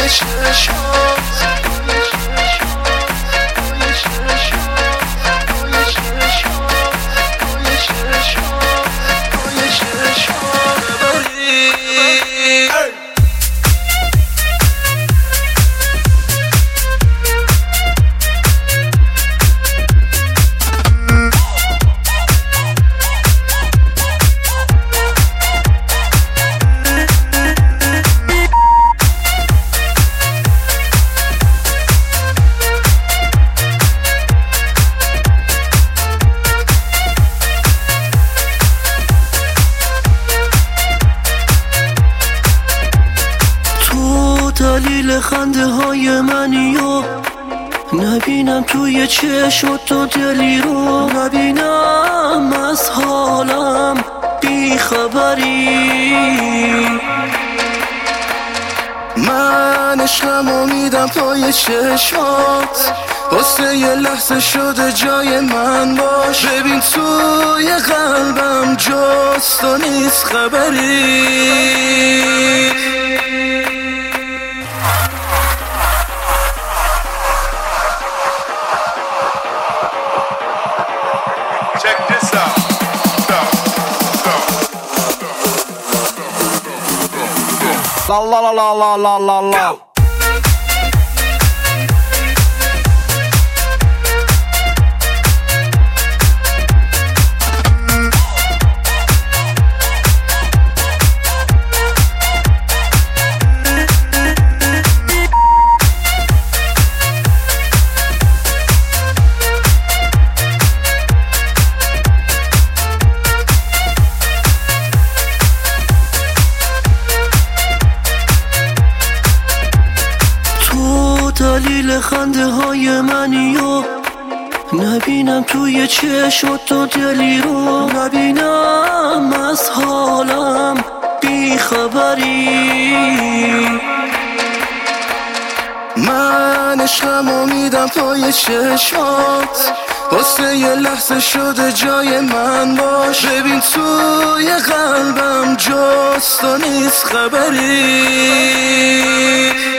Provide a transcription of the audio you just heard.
دلیل خنده های منی و نبینم توی چشم تو دلی رو، نبینم از حالم بی خبری. من عشقمو میدم پای چشمات، واسه یه لحظه شده جای من باش. ببین توی قلبم جز تو نیست خبری. Check this out. La la la la la la la la. دلیل خنده های منی و نبینم توی چشم تو دلی رو، نبینم از حالم بی خبری. من عشقمو میدم پای چشمات، واسه یه لحظه شده جای من باش. ببین توی قلبم جز تو نیست خبری.